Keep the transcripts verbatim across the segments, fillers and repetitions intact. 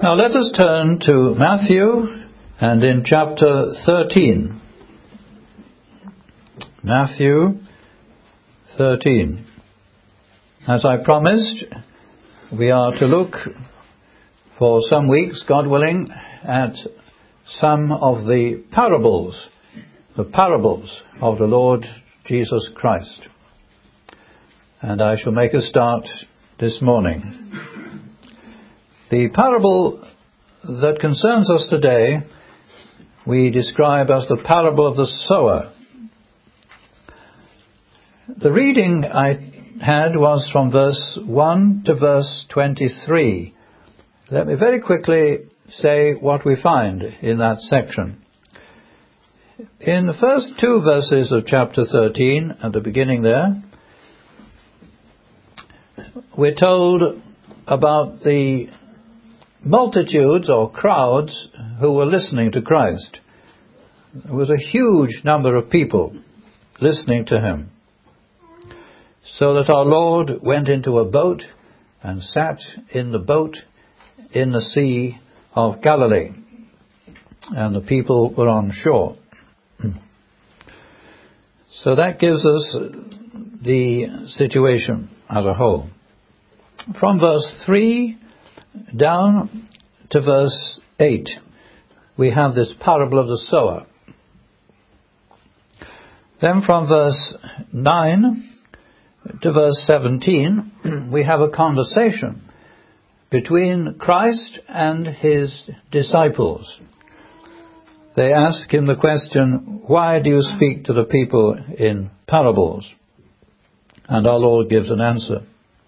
Now let us turn to Matthew, and in chapter thirteen. Matthew thirteen. As I promised, we are to look for some weeks, God willing, at some of the parables, the parables of the Lord Jesus Christ. And I shall make a start this morning. The parable that concerns us today, we describe as the parable of the sower. The reading I had was from verse one to verse twenty-three. Let me very quickly say what we find in that section. In the first two verses of chapter thirteen, at the beginning there, we're told about the multitudes or crowds who were listening to Christ. There was a huge number of people listening to him, so that our Lord went into a boat and sat in the boat in the Sea of Galilee, and the people were on shore. So that gives us the situation as a whole. From verse three down to verse eight, we have this parable of the sower. Then from verse nine to verse seventeen, we have a conversation between Christ and his disciples. They ask him the question, "Why do you speak to the people in parables?" And our Lord gives an answer.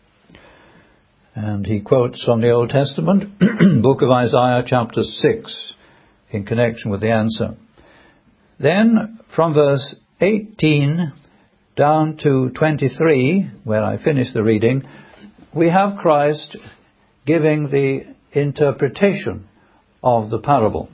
And he quotes from the Old Testament, book of Isaiah chapter six, in connection with the answer. Then from verse eighteen down to twenty-three, where I finish the reading, we have Christ giving the interpretation of the parable.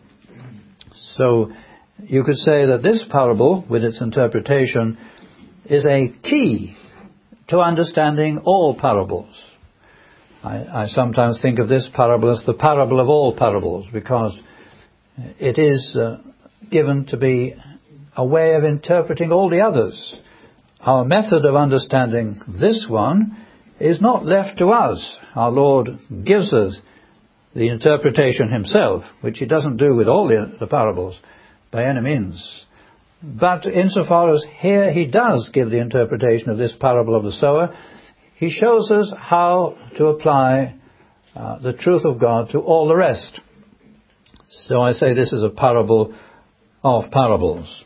So you could say that this parable, with its interpretation, is a key to understanding all parables. I, I sometimes think of this parable as the parable of all parables, because it is uh, given to be a way of interpreting all the others. Our method of understanding this one is not left to us. Our Lord gives us the interpretation himself, which he doesn't do with all the, the parables by any means. But insofar as here he does give the interpretation of this parable of the sower, he shows us how to apply uh, the truth of God to all the rest. So I say this is a parable of parables.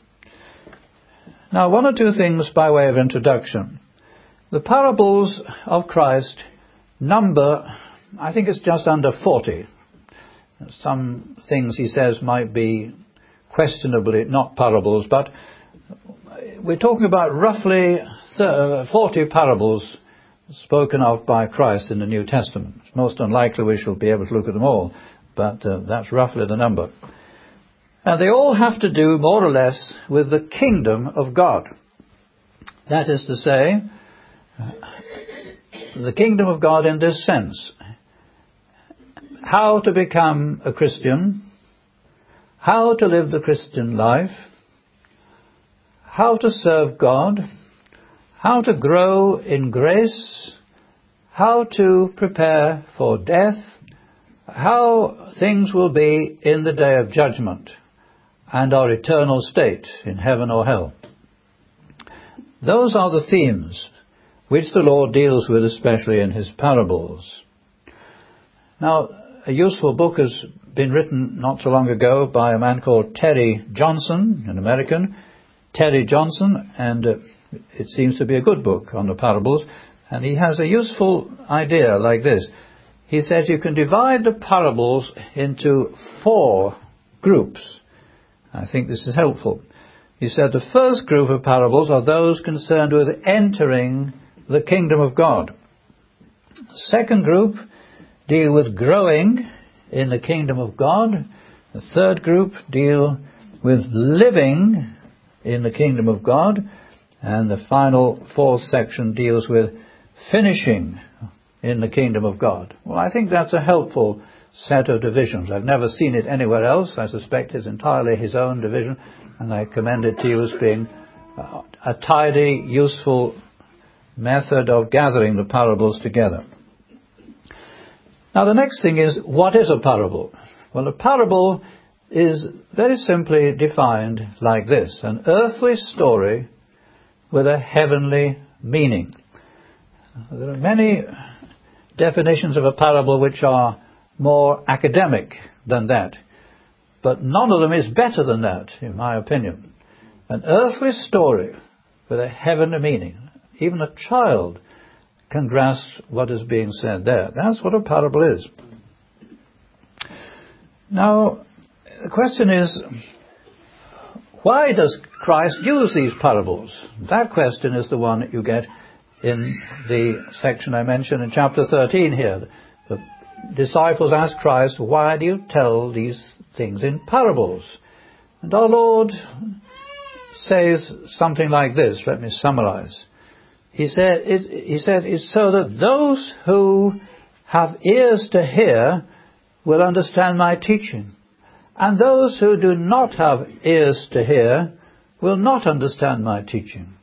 Now, one or two things by way of introduction. The parables of Christ number, I think it's just under forty. Some things he says might be questionably not parables, but we're talking about roughly forty parables spoken of by Christ in the New Testament. It's most unlikely we shall be able to look at them all, but uh, that's roughly the number. And they all have to do, more or less, with the kingdom of God. That is to say, the kingdom of God in this sense. How to become a Christian, how to live the Christian life, how to serve God, how to grow in grace, how to prepare for death, how things will be in the day of judgment and our eternal state in heaven or hell. Those are the themes which the Lord deals with, especially in his parables. Now, a useful book has been written not so long ago by a man called Terry Johnson, an American, Terry Johnson, and uh, it seems to be a good book on the parables, and he has a useful idea like this. He says you can divide the parables into four groups. I think this is helpful. He said the first group of parables are those concerned with entering the kingdom of God. Second group deal with growing in the kingdom of God. The third group deal with living in the kingdom of God. And the final fourth section deals with finishing in the kingdom of God. Well, I think that's a helpful set of divisions. I've never seen it anywhere else. I suspect it's entirely his own division, and I commend it to you as being uh, a tidy, useful method of gathering the parables together. Now the next thing is, what is a parable? Well, a parable is very simply defined like this: an earthly story with a heavenly meaning. There are many definitions of a parable which are more academic than that, but none of them is better than that, in my opinion. An earthly story with a heavenly meaning. Even a child can grasp what is being said there. That's what a parable is. Now, the question is, why does Christ use these parables? That question is the one that you get in the section I mentioned in chapter thirteen here. The disciples ask Christ, why do you tell these things in parables? And our Lord says something like this. Let me summarize. He said, it, he said, it's so that those who have ears to hear will understand my teaching. And those who do not have ears to hear will not understand my teaching.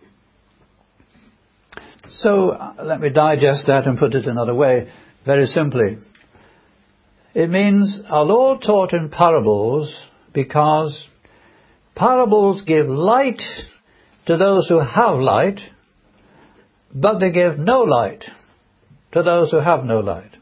So uh, let me digest that and put it another way, very simply. It means our Lord taught in parables because parables give light to those who have light, but they give no light to those who have no light.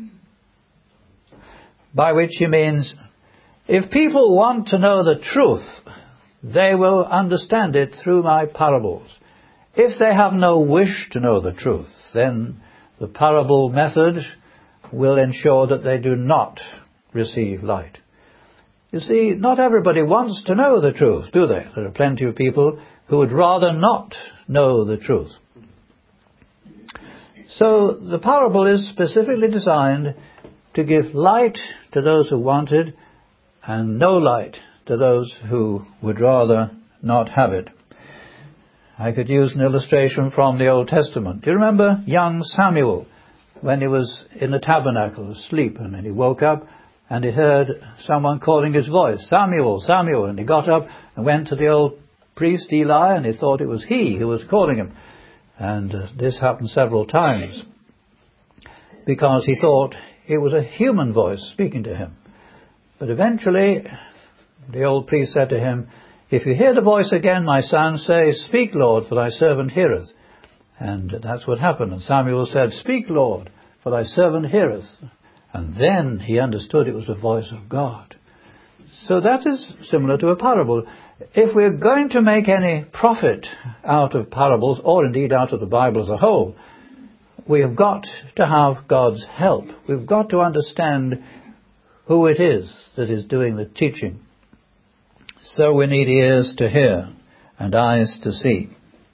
By which he means, if people want to know the truth, they will understand it through my parables. If they have no wish to know the truth, then the parable method will ensure that they do not receive light. You see, not everybody wants to know the truth, do they? There are plenty of people who would rather not know the truth. So the parable is specifically designed to give light to those who want it and no light to those who would rather not have it. I could use an illustration from the Old Testament. Do you remember young Samuel when he was in the tabernacle asleep, and then he woke up and he heard someone calling his voice, Samuel, Samuel, and he got up and went to the old priest Eli, and he thought it was he who was calling him. And uh, this happened several times because he thought it was a human voice speaking to him. But eventually the old priest said to him, if you hear the voice again, my son, say, speak, Lord, for thy servant heareth. And that's what happened. And Samuel said, speak, Lord, for thy servant heareth. And then he understood it was the voice of God. So that is similar to a parable. If we're going to make any profit out of parables, or indeed out of the Bible as a whole, we have got to have God's help. We've got to understand who it is that is doing the teaching. So we need ears to hear and eyes to see.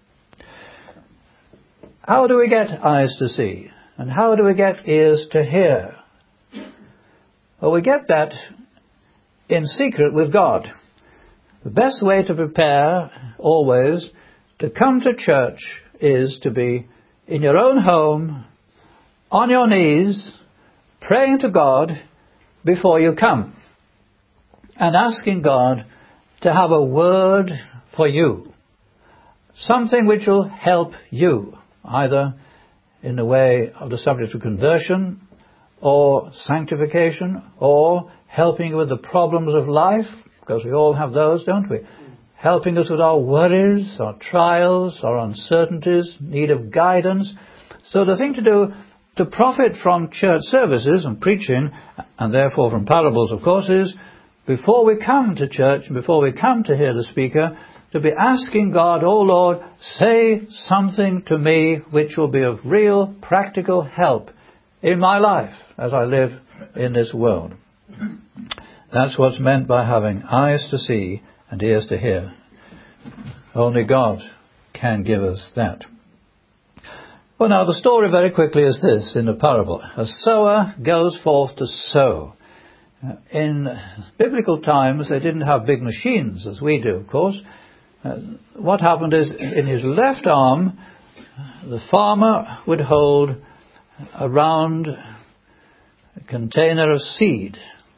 How do we get eyes to see? And how do we get ears to hear? Well, we get that in secret with God. The best way to prepare always to come to church is to be in your own home, on your knees, praying to God before you come, and asking God to have a word for you, something which will help you, either in the way of the subject of conversion, or sanctification, or helping you with the problems of life, because we all have those, don't we? Helping us with our worries, our trials, our uncertainties, need of guidance. So the thing to do to profit from church services and preaching, and therefore from parables, of course, is before we come to church, and before we come to hear the speaker, to be asking God, oh Lord, say something to me which will be of real practical help in my life as I live in this world. That's what's meant by having eyes to see and ears to hear. Only God can give us that. Well, now, the story very quickly is this in the parable. A sower goes forth to sow. In biblical times, they didn't have big machines as we do, of course. Uh, what happened is, in his left arm, the farmer would hold a round a container of seed,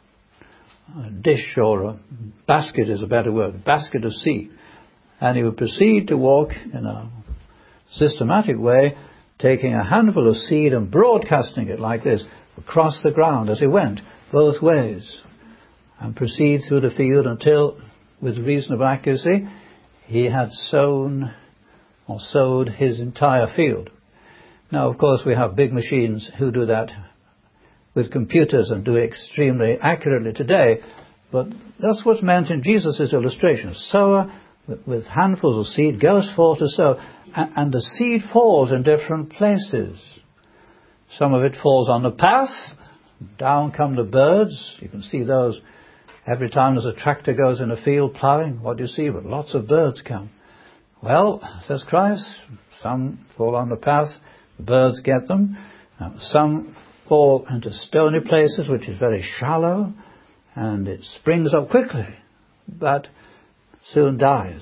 a dish or a basket is a better word, a basket of seed. And he would proceed to walk in a systematic way, taking a handful of seed and broadcasting it like this across the ground as he went, both ways, and proceed through the field until, with reasonable accuracy, he had sown or sowed his entire field. Now, of course, we have big machines who do that with computers and do it extremely accurately today, but that's what's meant in Jesus' illustration. A sower with handfuls of seed goes forth to sow, and the seed falls in different places. Some of it falls on the path, down come the birds. You can see those every time there's a tractor goes in a field ploughing. What do you see? But lots of birds come. Well, says Christ, some fall on the path, the birds get them. Some fall into stony places, which is very shallow, and it springs up quickly, but soon dies.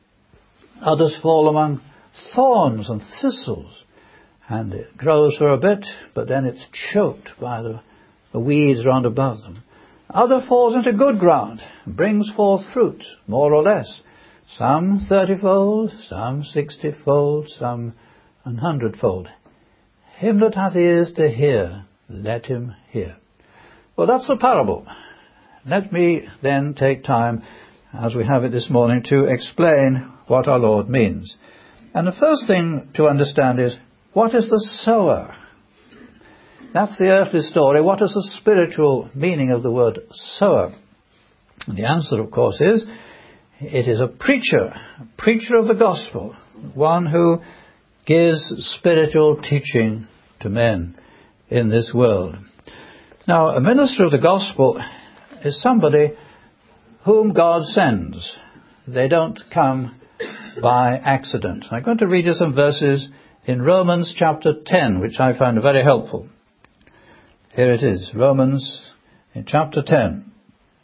Others fall among thorns and thistles, and it grows for a bit, but then it's choked by the, the weeds round above them. Other falls into good ground, and brings forth fruit, more or less. Some thirtyfold, some sixtyfold, some an hundredfold. Him that hath ears to hear, let him hear. Well, that's the parable. Let me then take time, as we have it this morning, to explain what our Lord means. And the first thing to understand is, what is the sower? That's the earthly story. What is the spiritual meaning of the word sower? And the answer, of course, is, it is a preacher, a preacher of the gospel, one who gives spiritual teaching to men in this world. Now, a minister of the gospel is somebody whom God sends. They don't come by accident. I'm going to read you some verses in Romans chapter ten, which I find very helpful. Here it is, Romans in chapter ten.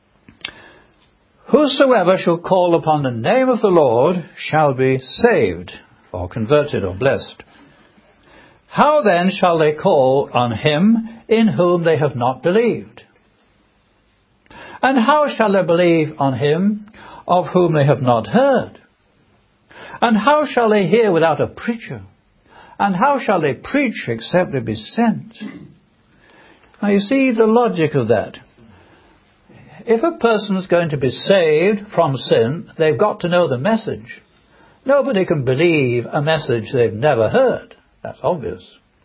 Whosoever shall call upon the name of the Lord shall be saved, or converted, or blessed. How then shall they call on him in whom they have not believed? And how shall they believe on him of whom they have not heard? And how shall they hear without a preacher? And how shall they preach except they be sent? Now you see the logic of that. If a person is going to be saved from sin, they've got to know the message. Nobody can believe a message they've never heard. That's obvious.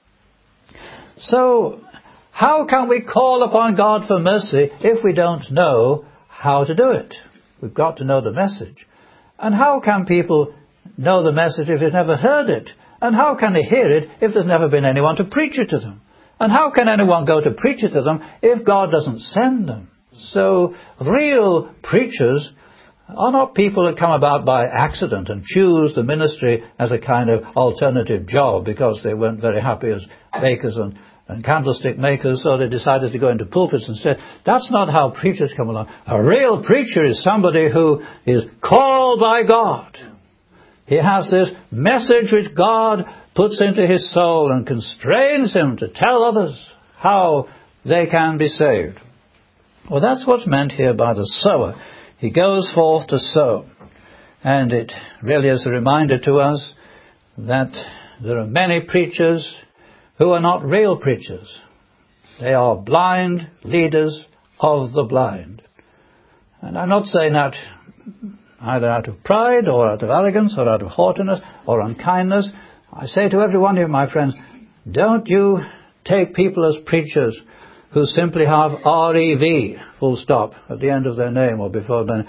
So, how can we call upon God for mercy if we don't know how to do it? We've got to know the message. And how can people know the message if they've never heard it? And how can they hear it if there's never been anyone to preach it to them? And how can anyone go to preach it to them if God doesn't send them? So, real preachers are not people that come about by accident and choose the ministry as a kind of alternative job because they weren't very happy as bakers and, and candlestick makers, so they decided to go into pulpits instead. That's not how preachers come along. A real preacher is somebody who is called by God. He has this message which God puts into his soul and constrains him to tell others how they can be saved. Well, that's what's meant here by the sower. He goes forth to sow. And it really is a reminder to us that there are many preachers who are not real preachers. They are blind leaders of the blind. And I'm not saying that either out of pride or out of arrogance or out of haughtiness or unkindness. I say to every one of you, my friends, don't you take people as preachers who simply have R E V, full stop, at the end of their name or before their name.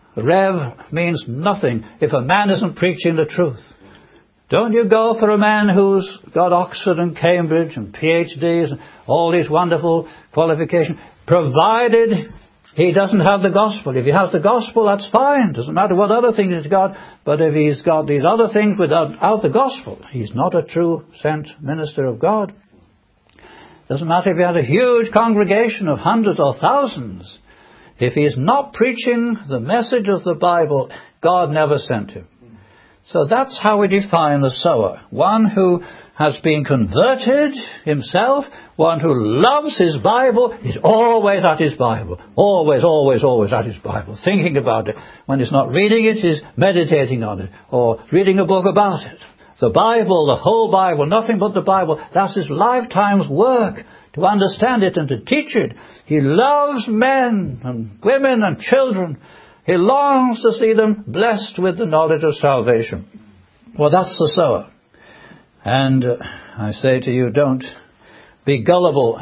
Rev means nothing if a man isn't preaching the truth. Don't you go for a man who's got Oxford and Cambridge and P H Ds and all these wonderful qualifications, provided he doesn't have the gospel. If he has the gospel, that's fine. Doesn't matter what other things he's got. But if he's got these other things without, without the gospel, he's not a true sent minister of God. Doesn't matter if he has a huge congregation of hundreds or thousands. If he is not preaching the message of the Bible, God never sent him. So that's how we define the sower. One who has been converted himself, One who loves his Bible is always at his Bible. Always, always, always at his Bible. Thinking about it. When he's not reading it, he's meditating on it. Or reading a book about it. The Bible, the whole Bible, nothing but the Bible. That's his lifetime's work. To understand it and to teach it. He loves men and women and children. He longs to see them blessed with the knowledge of salvation. Well, that's the sower. And uh, I say to you, don't be gullible.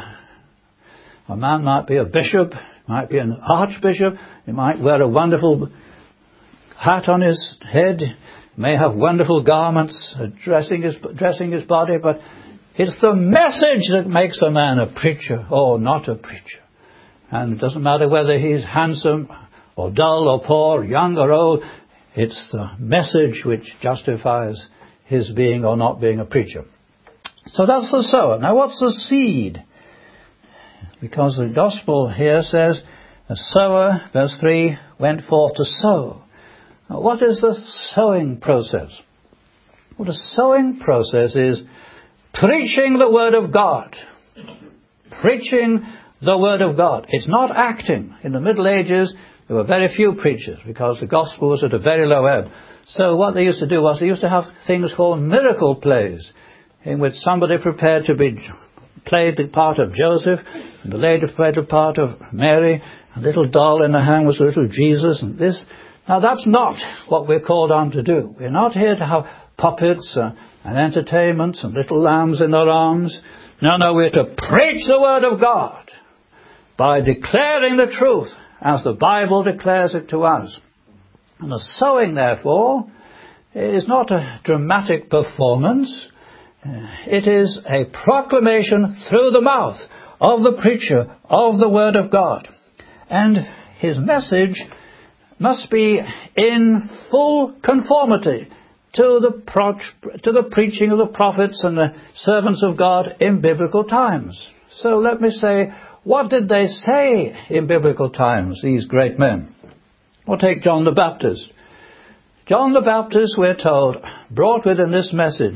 A man might be a bishop, might be an archbishop, he might wear a wonderful hat on his head, may have wonderful garments dressing his, dressing his body, but it's the message that makes a man a preacher or not a preacher. And it doesn't matter whether he's handsome or dull or poor, young or old, it's the message which justifies his being or not being a preacher. So that's the sower. Now what's the seed? Because the gospel here says, the sower, verse three, went forth to sow. Now what is the sowing process? Well, the sowing process is preaching the Word of God. Preaching the Word of God. It's not acting. In the Middle Ages, there were very few preachers because the gospel was at a very low ebb. So what they used to do was they used to have things called miracle plays, in which somebody prepared to be played the part of Joseph, and the lady played the part of Mary, a little doll in her hand was a little Jesus, and this. Now that's not what we're called on to do. We're not here to have puppets uh, and entertainments and little lambs in our arms. No, no, we're to preach the Word of God by declaring the truth as the Bible declares it to us. And the sowing, therefore, is not a dramatic performance. It is a proclamation through the mouth of the preacher of the Word of God. And his message must be in full conformity to the, pro- to the preaching of the prophets and the servants of God in biblical times. So let me say, what did they say in biblical times, these great men? Well, take John the Baptist. John the Baptist, we're told, brought with him this message: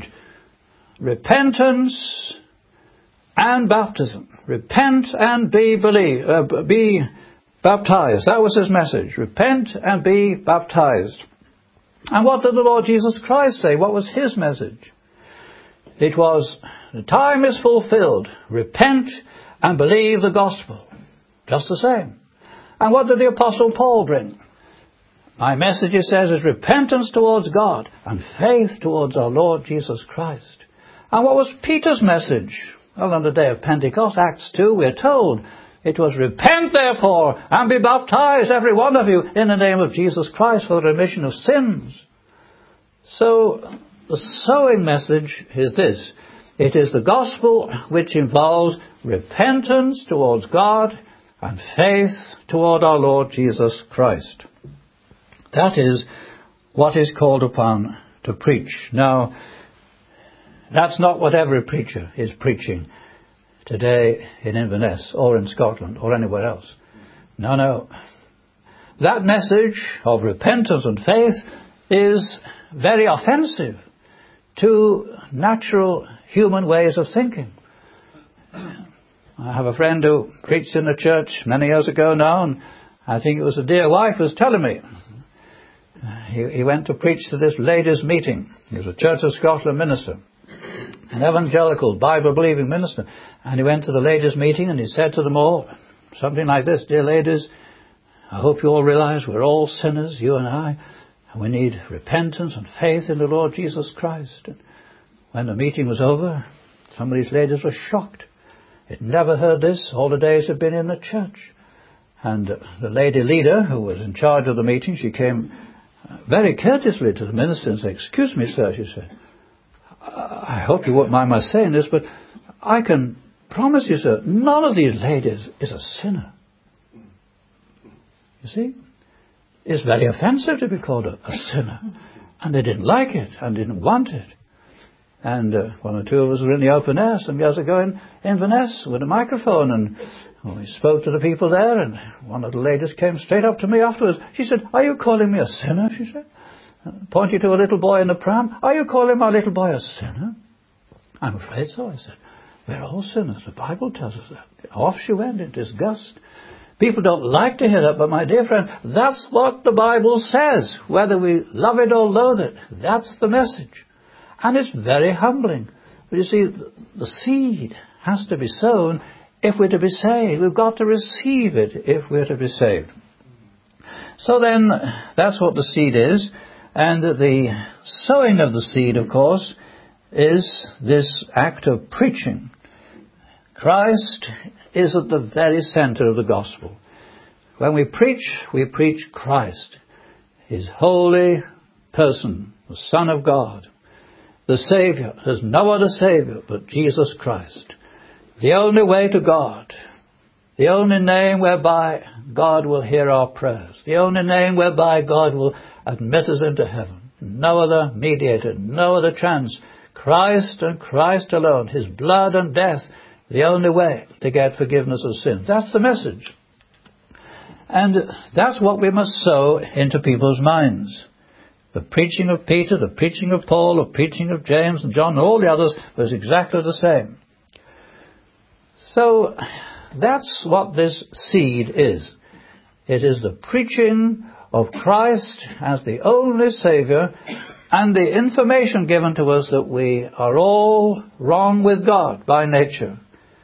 repentance and baptism. Repent and be believe, uh, be baptized. That was his message. Repent and be baptized. And what did the Lord Jesus Christ say? What was his message? It was, the time is fulfilled. Repent and believe the gospel. Just the same. And what did the Apostle Paul bring? My message, he says, is repentance towards God and faith towards our Lord Jesus Christ. And what was Peter's message? Well, on the day of Pentecost, Acts two, we're told it was, repent therefore and be baptized, every one of you, in the name of Jesus Christ for the remission of sins. So the sowing message is this. It is the gospel which involves repentance towards God and faith toward our Lord Jesus Christ. That is what is called upon to preach. Now, that's not what every preacher is preaching today in Inverness or in Scotland or anywhere else. No, no. That message of repentance and faith is very offensive to natural human ways of thinking. I have a friend who preached in a church many years ago now, and I think it was a dear wife who was telling me. He, he went to preach to this ladies' meeting. He was a Church of Scotland minister, an evangelical, Bible-believing minister. And he went to the ladies' meeting and he said to them all, something like this: dear ladies, I hope you all realize we're all sinners, you and I, and we need repentance and faith in the Lord Jesus Christ. And when the meeting was over, some of these ladies were shocked. They'd never heard this all the days they'd been in the church. And the lady leader, who was in charge of the meeting, she came very courteously to the minister and said, excuse me, sir, she said, I hope you won't mind my saying this, but I can promise you, sir, none of these ladies is a sinner. You see? It's very offensive to be called a, a sinner. And they didn't like it and didn't want it. And uh, one or two of us were in the open air some years ago in Inverness with a microphone, and well, we spoke to the people there, and one of the ladies came straight up to me afterwards. She said, are you calling me a sinner? She said, pointing to a little boy in the pram. Are you calling my little boy a sinner? I'm afraid so, I said. We're all sinners. The Bible tells us that. Off she went in disgust. People don't like to hear that, but my dear friend, that's what the Bible says. Whether we love it or loathe it, that's the message. And it's very humbling. But you see, the seed has to be sown if we're to be saved. We've got to receive it if we're to be saved. So then, that's what the seed is. And the sowing of the seed, of course, is this act of preaching. Christ is at the very center of the gospel. When we preach, we preach Christ, His holy person, the Son of God, the Saviour. There's no other Saviour but Jesus Christ, the only way to God, the only name whereby God will hear our prayers, the only name whereby God will admit us into heaven. No other mediator, no other chance. Christ and Christ alone, His blood and death, the only way to get forgiveness of sin. That's the message. And that's what we must sow into people's minds. The preaching of Peter, the preaching of Paul, the preaching of James and John, and all the others was exactly the same. So that's what this seed is. It is the preaching of Christ as the only Saviour, and the information given to us that we are all wrong with God by nature.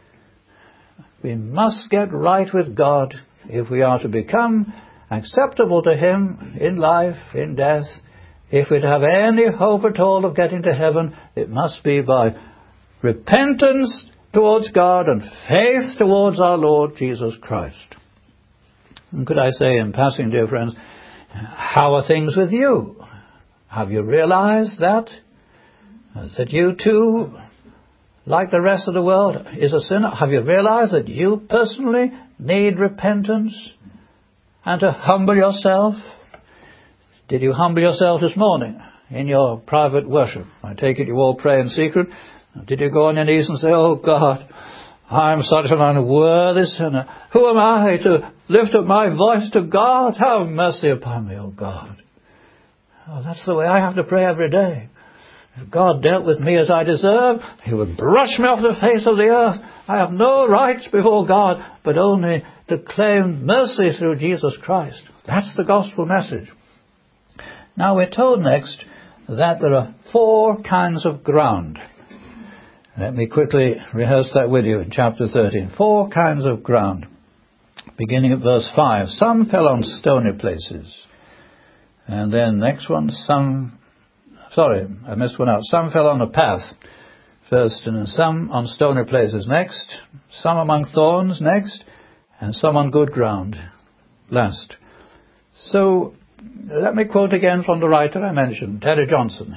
We must get right with God if we are to become acceptable to Him in life, in death. If we'd have any hope at all of getting to heaven, it must be by repentance towards God and faith towards our Lord Jesus Christ. And could I say in passing, dear friends, how are things with you? Have you realized that? That you too, like the rest of the world, is a sinner? Have you realized that you personally need repentance and to humble yourself? Did you humble yourself this morning in your private worship? I take it you all pray in secret. Did you go on your knees and say, "Oh God, I'm such an unworthy sinner. Who am I to lift up my voice to God? Have mercy upon me, oh God." Oh, that's the way I have to pray every day. If God dealt with me as I deserve, He would brush me off the face of the earth. I have no rights before God, but only to claim mercy through Jesus Christ. That's the gospel message. Now we're told next that there are four kinds of ground. Let me quickly rehearse that with you in chapter thirteen. Four kinds of ground. Beginning at verse five. Some fell on stony places. And then next one, some, sorry, I missed one out. Some fell on a path first, and some on stony places next, some among thorns next, and some on good ground last. So, let me quote again from the writer I mentioned, Terry Johnson.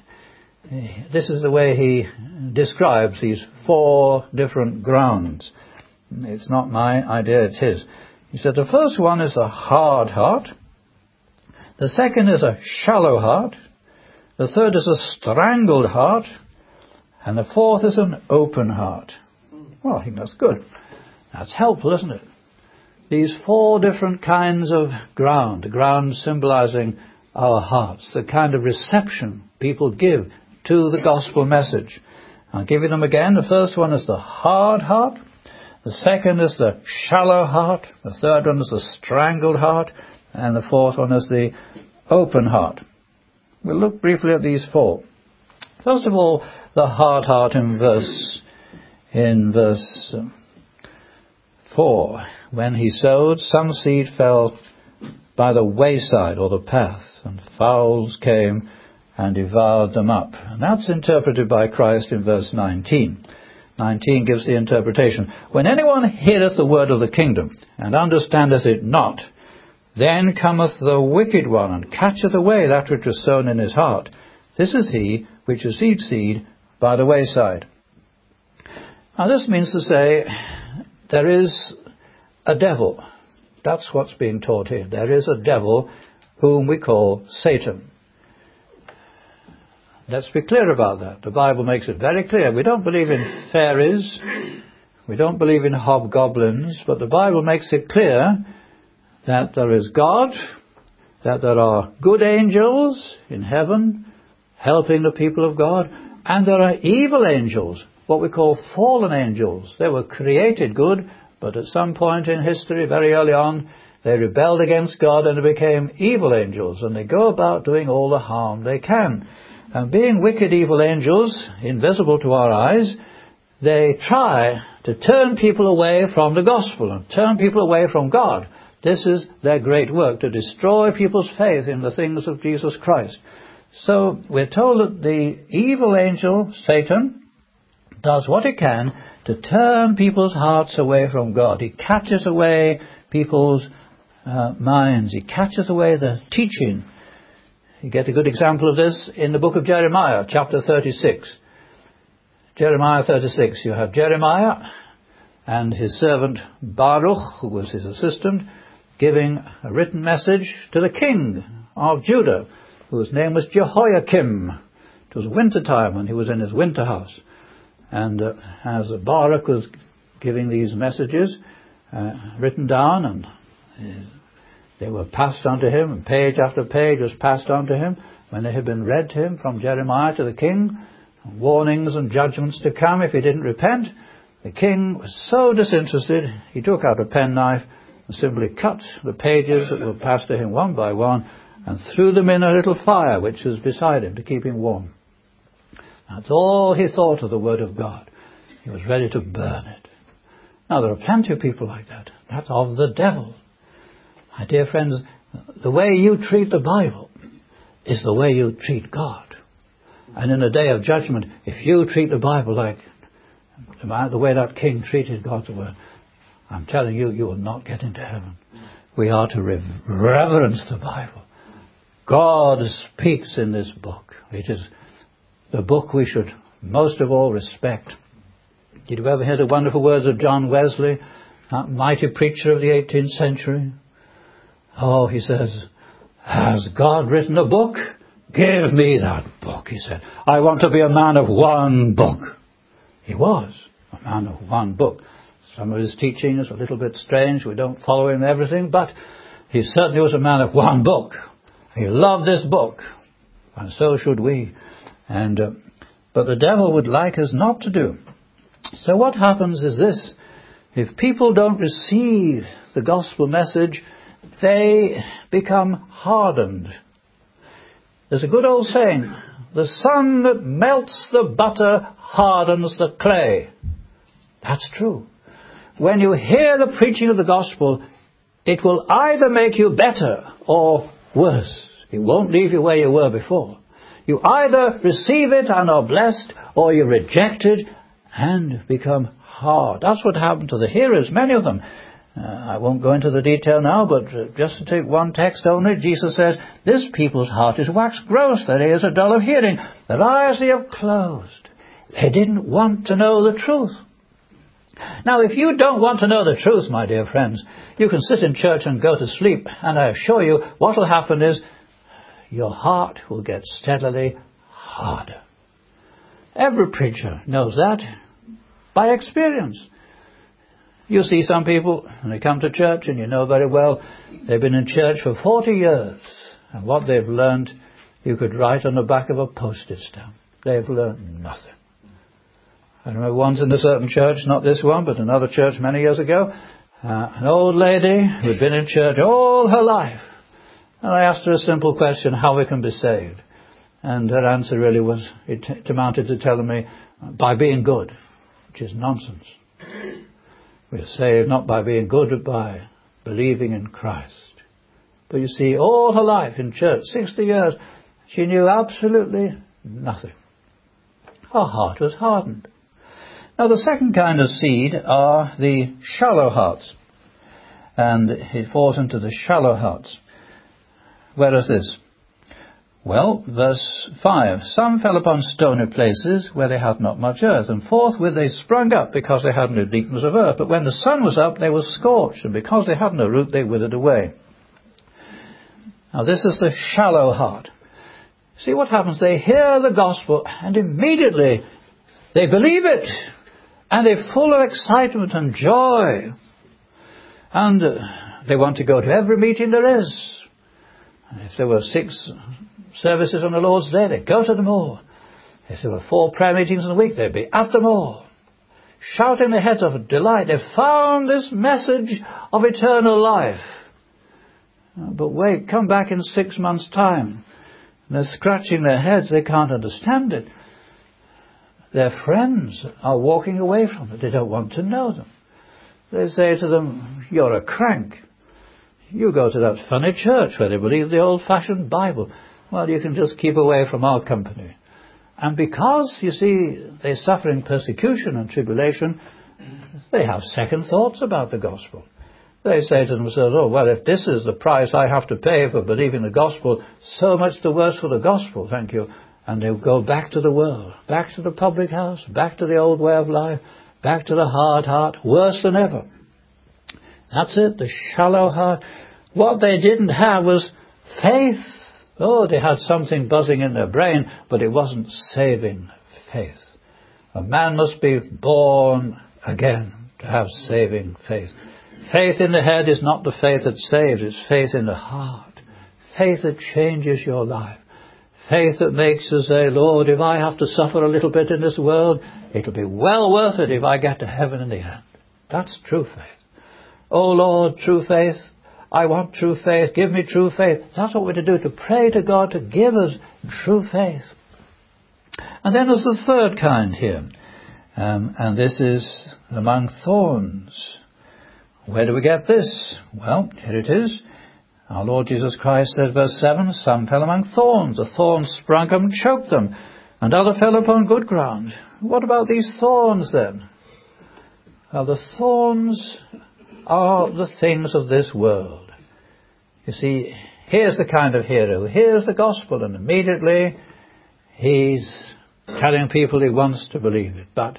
This is the way he describes these four different grounds. It's not my idea, it's his. He said the first one is a hard heart. The second is a shallow heart. The third is a strangled heart. And the fourth is an open heart. Well, I think that's good. That's helpful, isn't it? These four different kinds of ground, the ground symbolizing our hearts, the kind of reception people give to the gospel message. I'll give you them again. The first one is the hard heart. The second is the shallow heart. The third one is the strangled heart. And the fourth one is the open heart. We'll look briefly at these four. First of all, the hard heart in verse in verse four. When he sowed, some seed fell by the wayside or the path, and fowls came and devoured them up. And that's interpreted by Christ in verse nineteen. nineteen gives the interpretation. When anyone heareth the word of the kingdom, and understandeth it not, then cometh the wicked one, and catcheth away that which was sown in his heart. This is he which received seed by the wayside. Now this means to say, there is a devil. That's what's being taught here. There is a devil whom we call Satan. Let's be clear about that. The Bible makes it very clear. We don't believe in fairies. We don't believe in hobgoblins. But the Bible makes it clear that there is God, that there are good angels in heaven helping the people of God, and there are evil angels what we call fallen angels. They were created good, but at some point in history, very early on, they rebelled against God and became evil angels, and they go about doing all the harm they can. And being wicked evil angels, invisible to our eyes, they try to turn people away from the gospel and turn people away from God. This is their great work, to destroy people's faith in the things of Jesus Christ. So we're told that the evil angel, Satan, does what he can to turn people's hearts away from God. He catches away people's uh, minds. He catches away the teaching. You get a good example of this in the book of Jeremiah, chapter thirty-six. Jeremiah thirty-six, you have Jeremiah and his servant Baruch, who was his assistant, giving a written message to the king of Judah, whose name was Jehoiakim. It was winter time when he was in his winter house. And uh, as Baruch was giving these messages uh, written down, and uh, they were passed on to him, and page after page was passed on to him, when they had been read to him from Jeremiah to the king, warnings and judgments to come if he didn't repent, the king was so disinterested, he took out a penknife and simply cut the pages that were passed to him one by one and threw them in a little fire which was beside him to keep him warm. That's all he thought of the Word of God. He was ready to burn it. Now, there are plenty of people like that. That's of the devil. My dear friends, the way you treat the Bible is the way you treat God. And in a day of judgment, if you treat the Bible like the way that king treated God's Word, I'm telling you, you will not get into heaven. We are to reverence the Bible. God speaks in this book. It is the book we should most of all respect. Did you ever hear the wonderful words of John Wesley, that mighty preacher of the eighteenth century? Oh, he says, has God written a book? Give me that book, he said. I want to be a man of one book. He was a man of one book. Some of his teaching is a little bit strange. We don't follow him in everything, but he certainly was a man of one book. He loved this book, and so should we. And uh, but the devil would like us not to do. So what happens is this: if people don't receive the gospel message, they become hardened. There's a good old saying, the sun that melts the butter hardens the clay. That's true. When you hear the preaching of the gospel, it will either make you better or worse. It won't leave you where you were before. You either receive it and are blessed, or you reject it and become hard. That's what happened to the hearers, many of them. Uh, I won't go into the detail now, but uh, just to take one text only, Jesus says, this people's heart is waxed gross, their ears are dull of hearing, their eyes they have closed. They didn't want to know the truth. Now, if you don't want to know the truth, my dear friends, you can sit in church and go to sleep, and I assure you what will happen is your heart will get steadily harder. Every preacher knows that by experience. You see some people, and they come to church, and you know very well, they've been in church for forty years, and what they've learned, you could write on the back of a postage stamp. They've learned nothing. I remember once in a certain church, not this one, but another church many years ago, uh, an old lady who had been in church all her life. And I asked her a simple question, how we can be saved. And her answer really was, it, it amounted to telling me, by being good, which is nonsense. We're saved not by being good, but by believing in Christ. But you see, all her life in church, sixty years, she knew absolutely nothing. Her heart was hardened. Now, the second kind of seed are the shallow hearts. And it falls into the shallow hearts. Where is this? Well, verse five. Some fell upon stony places where they had not much earth, and forthwith they sprung up because they had no deepness of earth. But when the sun was up, they were scorched, and because they had no root, they withered away. Now, this is the shallow heart. See what happens? They hear the gospel, and immediately they believe it, and they're full of excitement and joy. And uh, they want to go to every meeting there is. And if there were six services on the Lord's Day, they go to them all. If there were four prayer meetings in a week, they'd be at them all, shouting their heads off of delight. They've found this message of eternal life. But wait, come back in six months' time. And they're scratching their heads. They can't understand it. Their friends are walking away from it. They don't want to know them. They say to them, you're a crank. You go to that funny church where they believe the old-fashioned Bible. Well, you can just keep away from our company. And because, you see, they're suffering persecution and tribulation, they have second thoughts about the gospel. They say to themselves, oh, well, if this is the price I have to pay for believing the gospel, so much the worse for the gospel, thank you. And they'll go back to the world, back to the public house, back to the old way of life, back to the hard heart, worse than ever. That's it, the shallow heart. What they didn't have was faith. Oh, they had something buzzing in their brain, but it wasn't saving faith. A man must be born again to have saving faith. Faith in the head is not the faith that saves, it's faith in the heart. Faith that changes your life. Faith that makes you say, Lord, if I have to suffer a little bit in this world, it'll be well worth it if I get to heaven in the end. That's true faith. Oh Lord, true faith, I want true faith, give me true faith. That's what we're to do, to pray to God to give us true faith. And then there's the third kind here, um, and this is among thorns. Where do we get this? Well, here it is. Our Lord Jesus Christ said, verse seven, some fell among thorns. The thorns sprung up and choked them, and other fell upon good ground. What about these thorns then? Well, the thorns are the things of this world. You see, here's the kind of hero who hears the gospel, and immediately he's telling people he wants to believe it. But,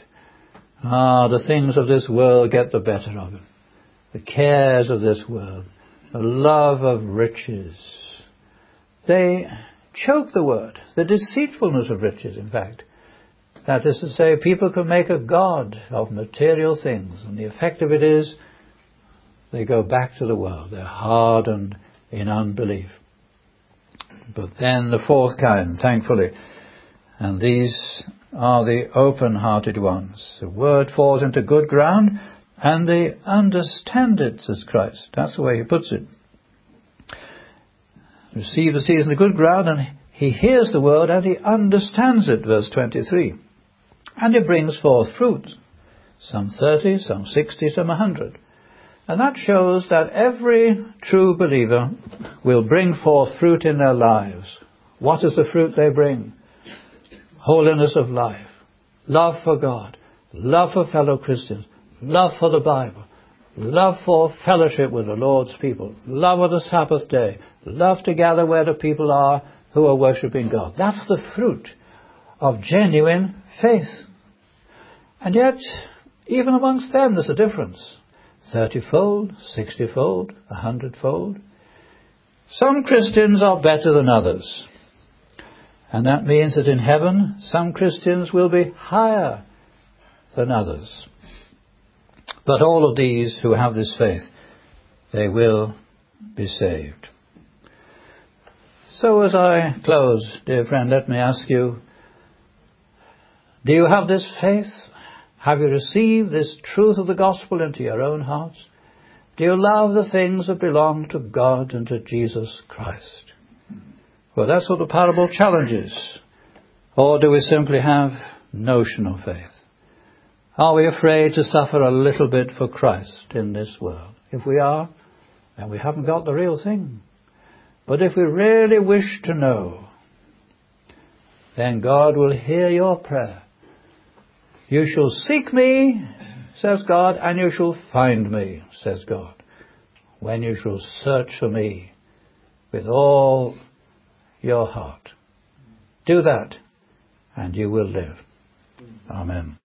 ah, the things of this world get the better of him. The cares of this world. The love of riches. They choke the word. The deceitfulness of riches, in fact. That is to say, people can make a god of material things, and the effect of it is they go back to the world. They're hardened in unbelief. But then the fourth kind, thankfully, and these are the open-hearted ones. The word falls into good ground, and they understand it, says Christ. That's the way he puts it. Receive the seed in the good ground, and he hears the word and he understands it, verse twenty-three. And it brings forth fruit. Some thirty, some sixty, some a hundred. And that shows that every true believer will bring forth fruit in their lives. What is the fruit they bring? Holiness of life, love for God, love for fellow Christians, love for the Bible, love for fellowship with the Lord's people, love of the Sabbath day, love to gather where the people are who are worshipping God. That's the fruit of genuine faith. And yet, even amongst them there's a difference. Thirty-fold, sixty-fold, a hundredfold. Some Christians are better than others. And that means that in heaven, some Christians will be higher than others. But all of these who have this faith, they will be saved. So as I close, dear friend, let me ask you, do you have this faith? Have you received this truth of the gospel into your own hearts? Do you love the things that belong to God and to Jesus Christ? Well, that's what the parable challenges. Or do we simply have notional faith? Are we afraid to suffer a little bit for Christ in this world? If we are, then we haven't got the real thing. But if we really wish to know, then God will hear your prayer. You shall seek me, says God, and you shall find me, says God, when you shall search for me with all your heart. Do that, and you will live. Amen.